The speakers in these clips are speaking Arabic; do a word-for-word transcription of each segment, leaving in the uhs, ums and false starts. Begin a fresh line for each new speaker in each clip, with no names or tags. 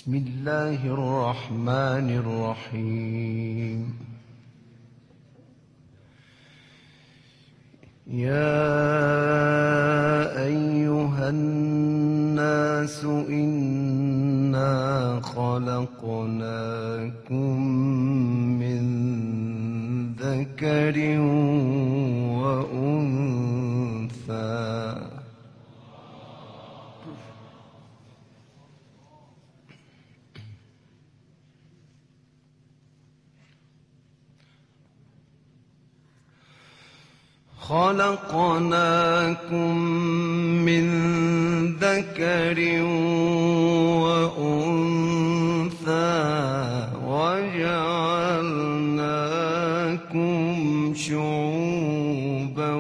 بسم الله الرحمن الرحيم. يا أيها الناس إنا خلقناكم من ذكر وأنثى خلقناكم من ذكر وأنثى وجعلناكم شعوبا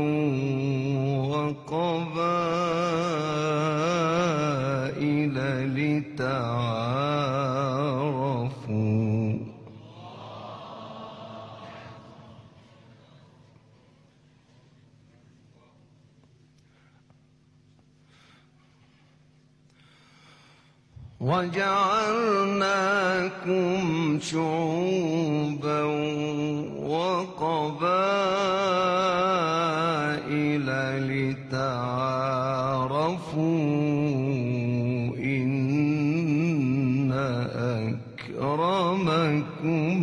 وقبائل لتعارفوا وجعلناكم شعوبا وقبائل لتعارفوا إن أكرمكم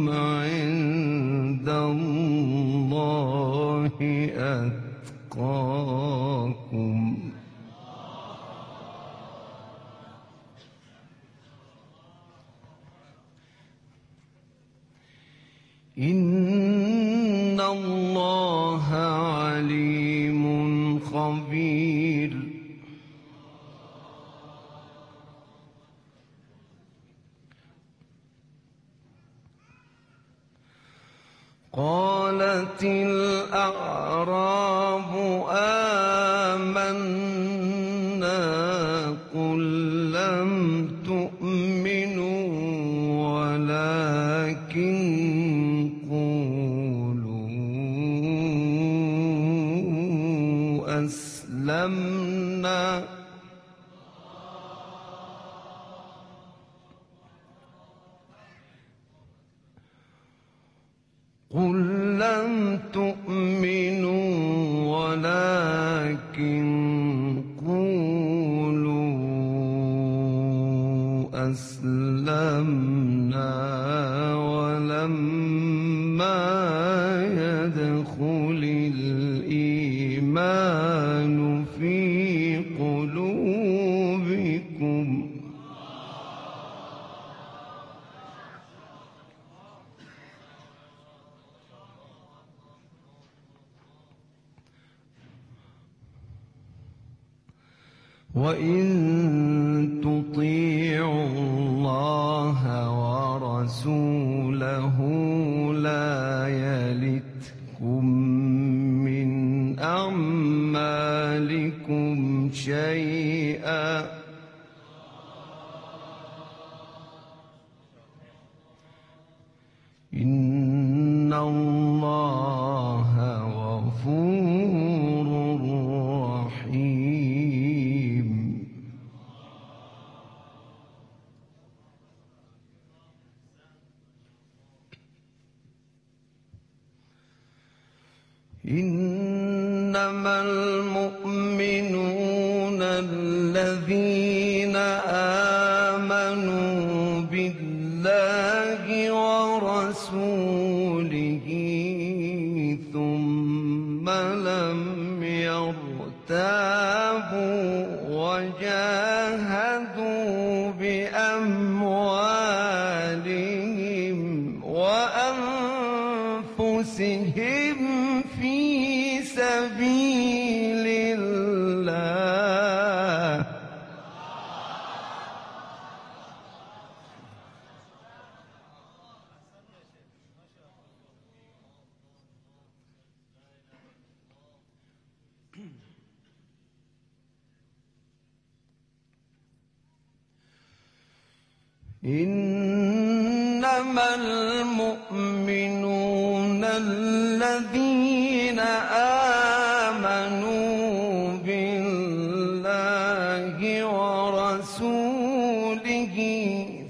عند الله أتقاكم إن الله عليم خبير. قالت الأعراب آمنا قل لم تؤمنوا ولكن أسلمنا قل لم تؤمنوا ولكن قولوا أسلمنا ولما يدخل الإيمان في قلوبكم وإن تطيعوا الله ورسوله لا يلتكم من أعمالكم شيئا إن الله غفور رحيم. إنما المؤمنون الذين آمنوا بالله ورسوله ثم لم يرتابوا وجاهدوا بأموالهم وأنفسهم في سبيل الله إنما المؤمنون الذين آمنوا بالله ورسوله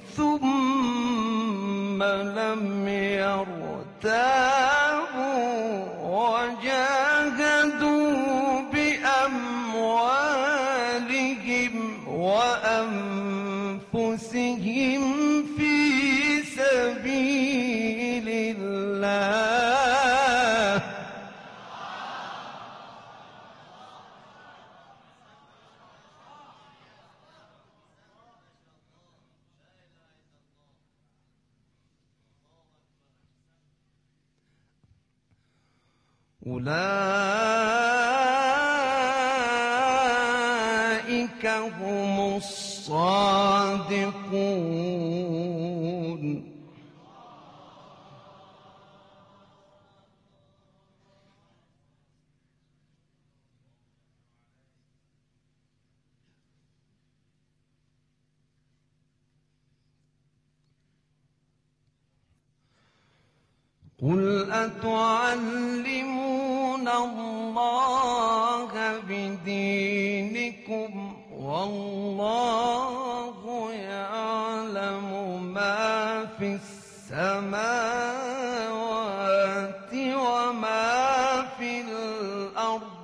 أولئك هم الصادقون. قل أتعلمون الله بدينكم والله يعلم ما في السماوات وما في الأرض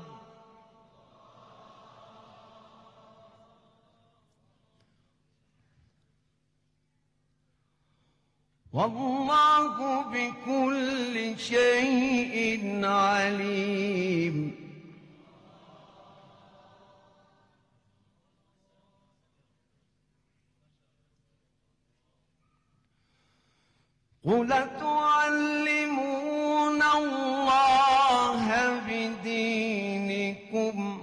والله بكل شيء عليم. قل تعلمون الله بدينكم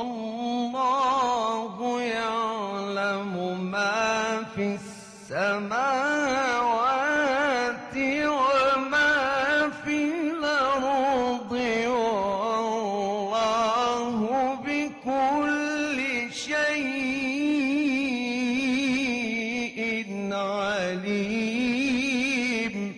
والله يعلم ما في السماوات وما في الأرض والله بكل شيء عليم.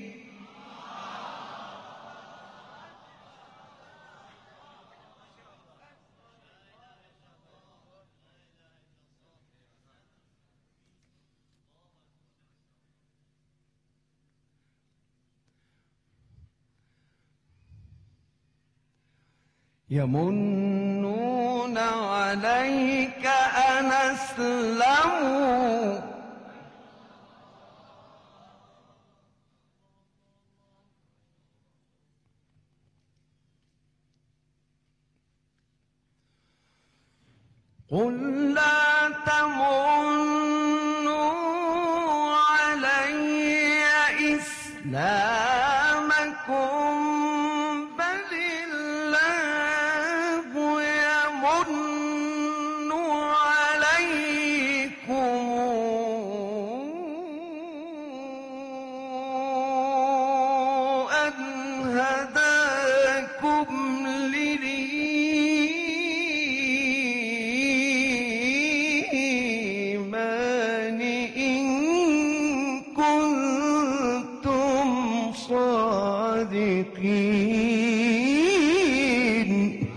يمنون عليك أن أسلموا قل لا تمنوا علي إسلامكم بل الله يمن عليكم أن هداكم للإيمان إن كنتم صادقين.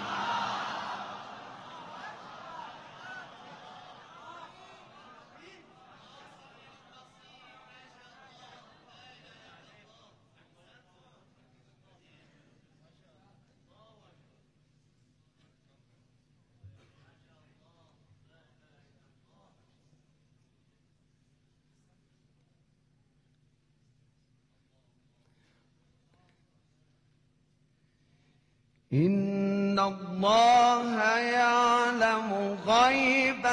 إن الله يعلم غيب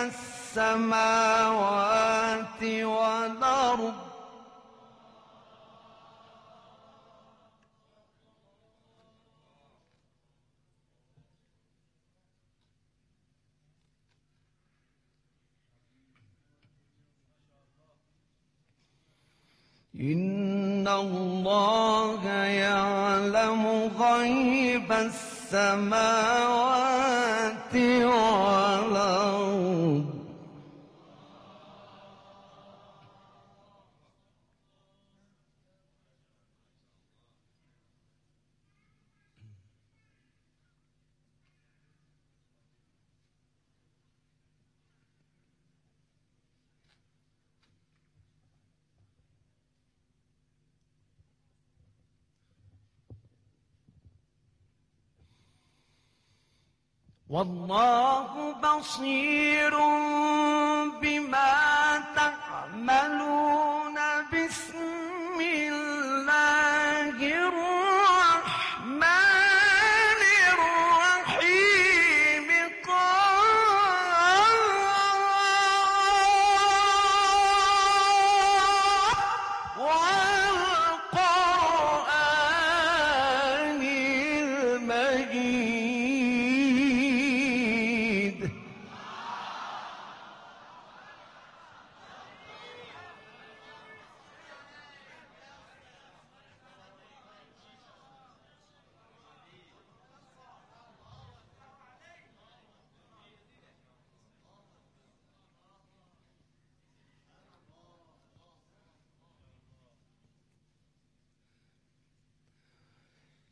السماوات والأرض إن الله يعلم غيب السماوات والأرض والله بصير بما تعملون. بسم الله الرحمن الرحيم. قاف والقرآن المجيد.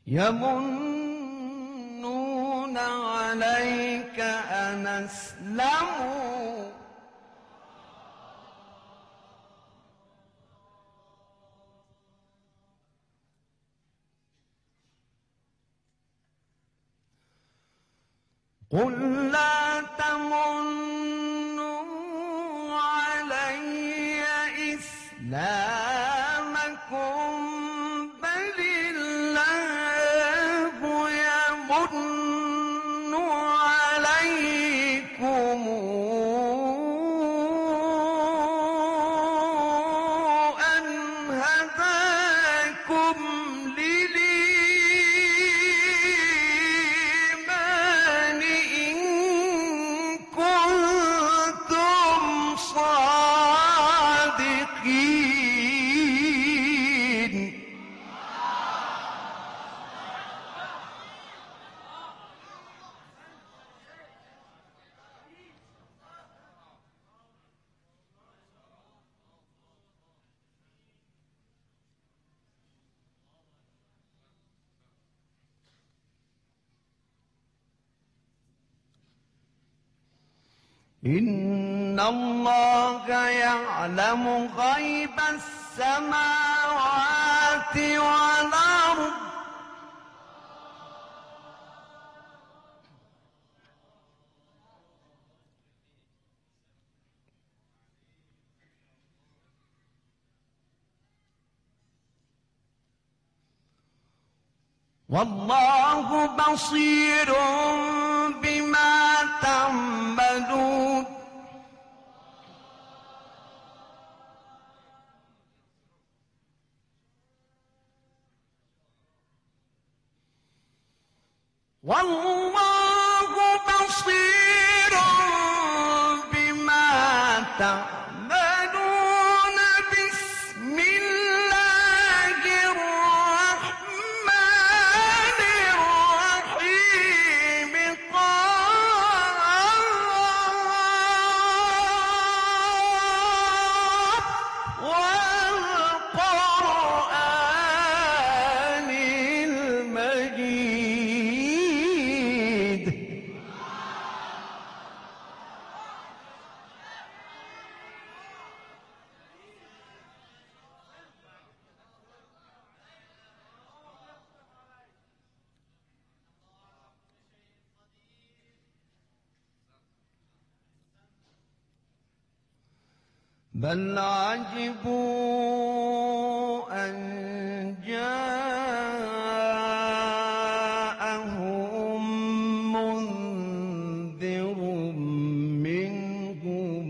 يمنون عليك أن أسلموا قل لا تمنوا علي إسلامكم بل الله يمن عليكم أن هداكم للإيمان إن كنتم صادقين. إن الله يعلم غيب السماوات والأرض والله بصير بما تعملون. والله بصير بما تعملون. بسم الله الرحمن الرحيم. قاف والقرآن المجيد. بل عجبوا أن جاءهم منذر منهم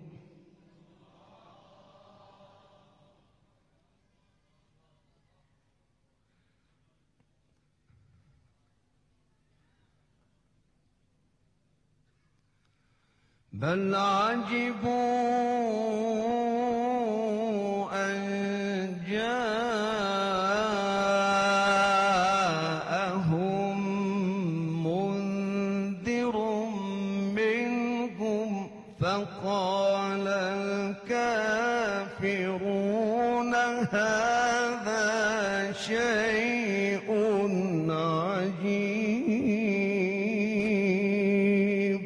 بل عجبوا أن جاءهم منذر منهم فقال الكافرون هذا شيء عجيب.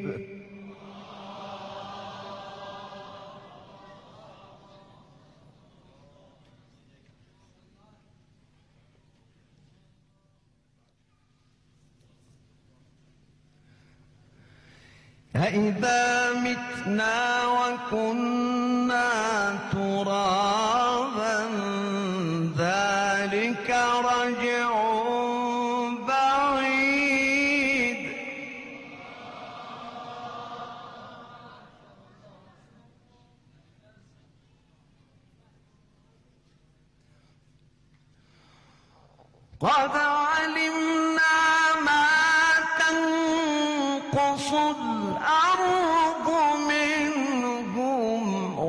أإذا متنا وكنا ترابا ذلك رجع بعيد. قد علمنا ما تنقص الأرض منهم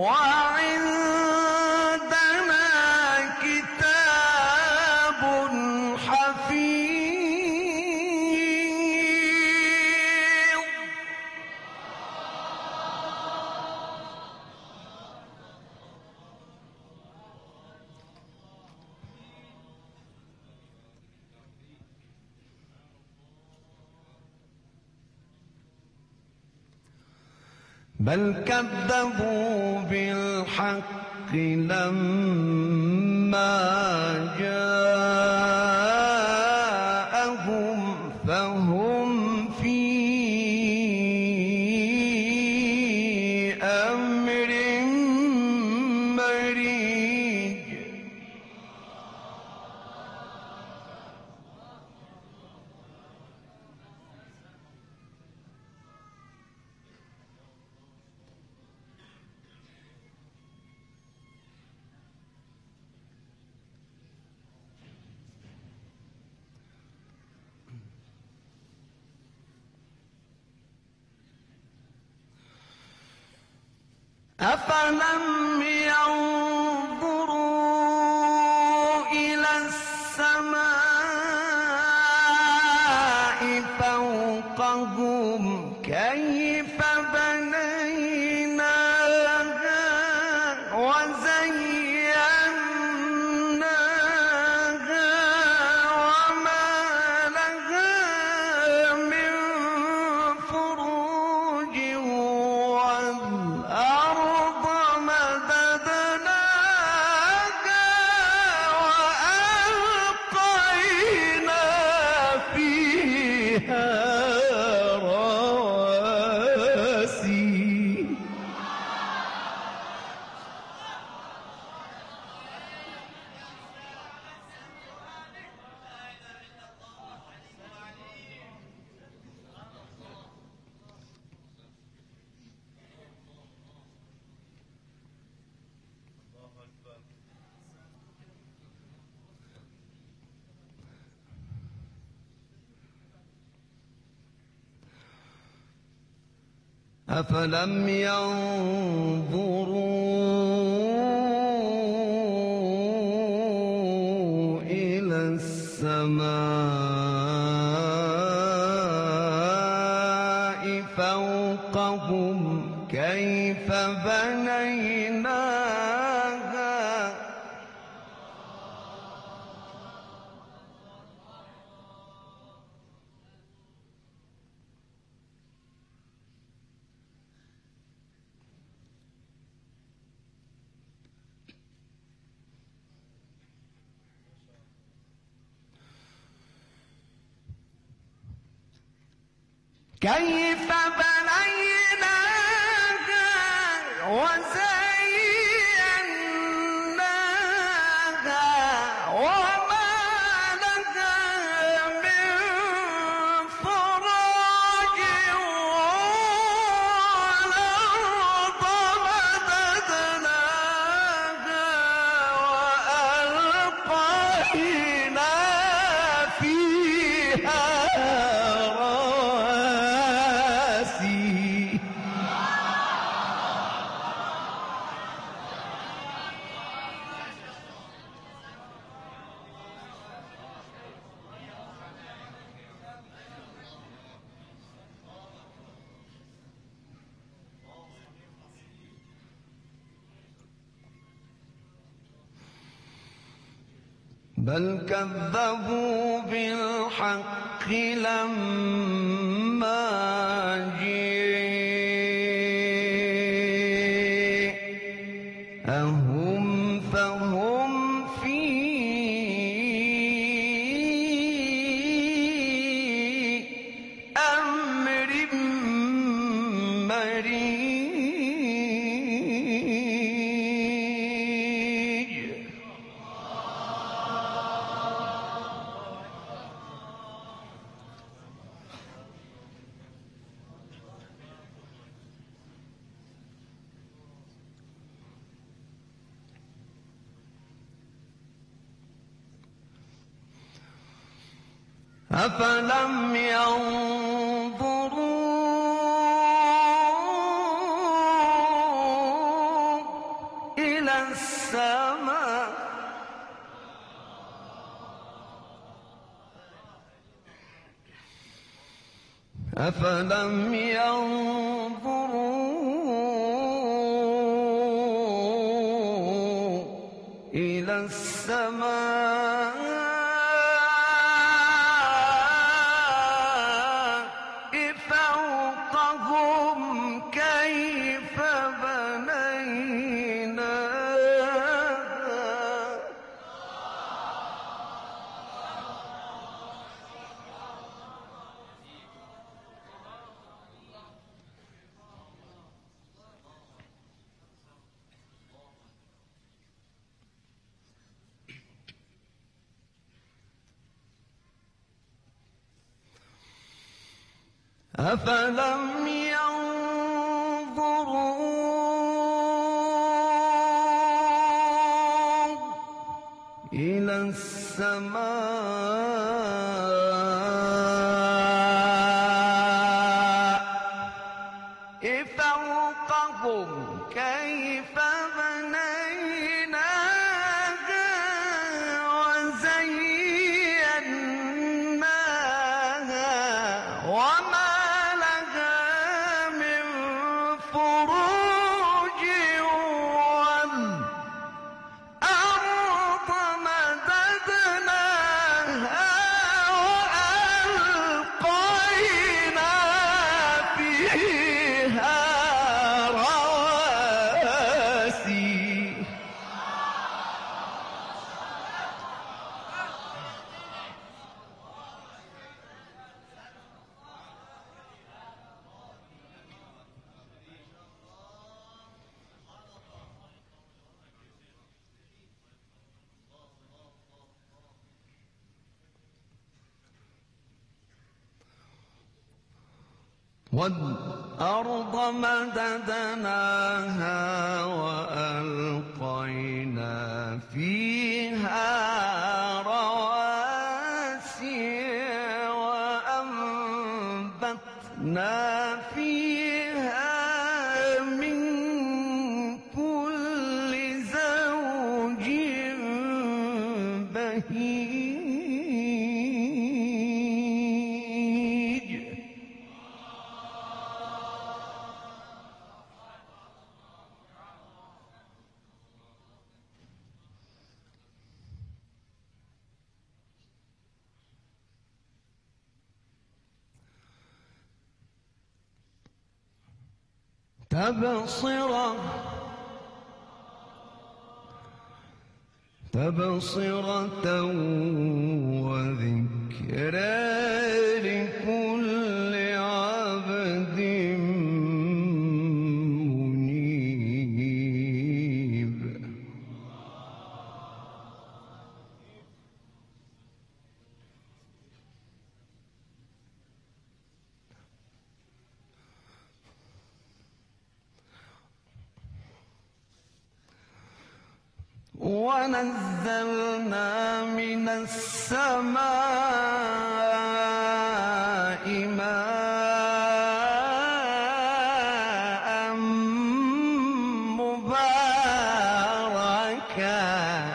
وعندنا كتاب حفيظ. بل كذبوا بالحق لما جاءهم فهم في أمر مريج. أفلم ينظروا إلى السماء فوقهم كيف بنيناها وزيناها وما لها من فروج والأرض مددناها وألقينا فيها رواسي. أفلم ينظروا إلى السماء فوقهم كيف بنيناها كيف بنيناها وزيناها وما لها من فروج والأرض مددناها وألقينا فيها رواسي. بل كذبوا بالحق لما جاءهم فهم في أمر مريج. أفلم ينظروا إلى السماء أفلم ينظروا إلى السماء فوقهم كيف أفلم ينظروا إلى السماء فوقهم كيف بنيناها وزيناها وما لها من فروج والأرض مددناها وألقينا فيها رواسي والأرض مددناها وألقينا فيها رواسي وأنبتنا فيها من كل زوج بهيج تبصرة تبصرة وذكرى لكل عبد منيب ونزلنا من السماء ماء مباركا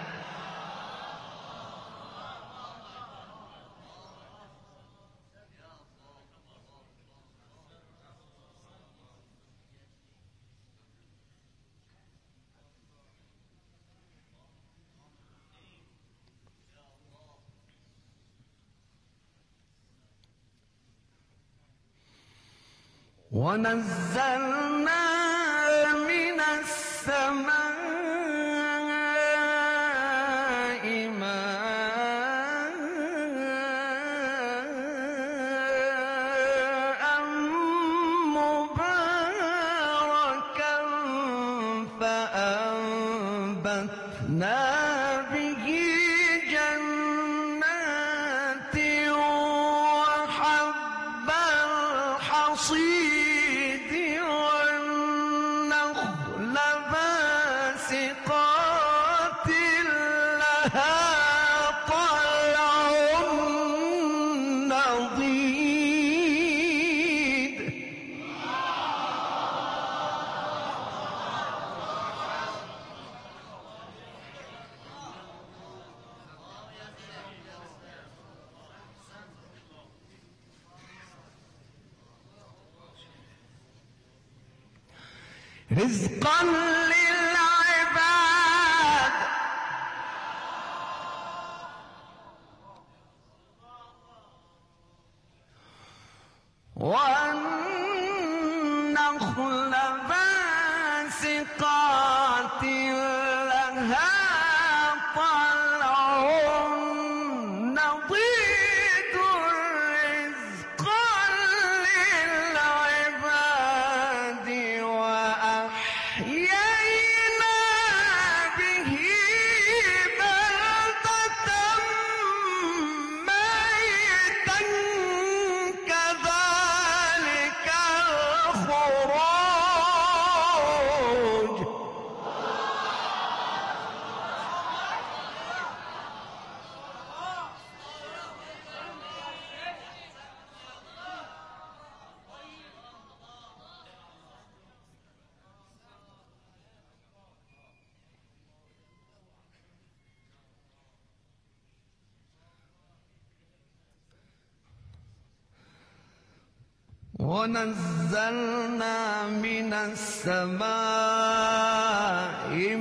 ونزلنا من السماء ماء مباركا فأنبتنا به جنات وحب الحصيد والنخل باسقات لها طلع نضيد رزقا للعباد والنخل باسقات لها طلع نضيد رزقا للعباد وأحيينا ونزلنا من السماء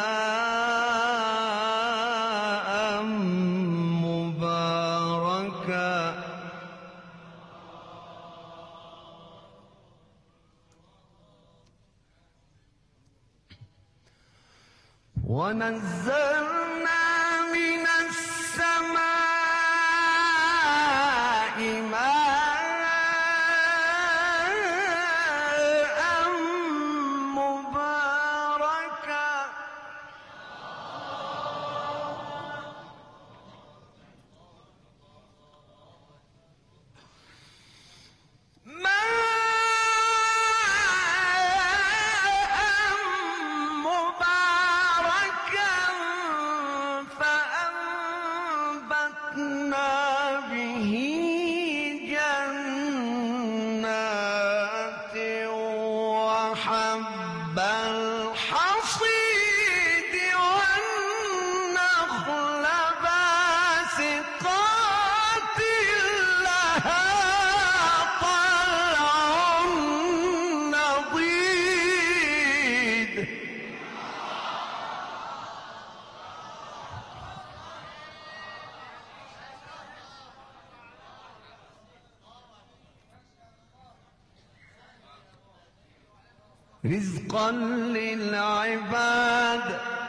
ماء مباركا ونزلنا من السماء ماء مباركا وحب الحصيد والنخل باسقات لها طلع نضيد رزقا للعباد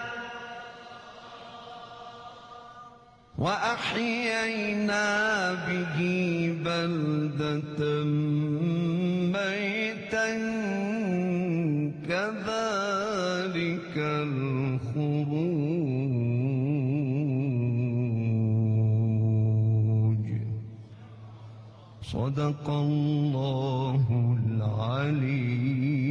وأحيينا به بلدة ميتا كذلك الخروج صدق الله العليم.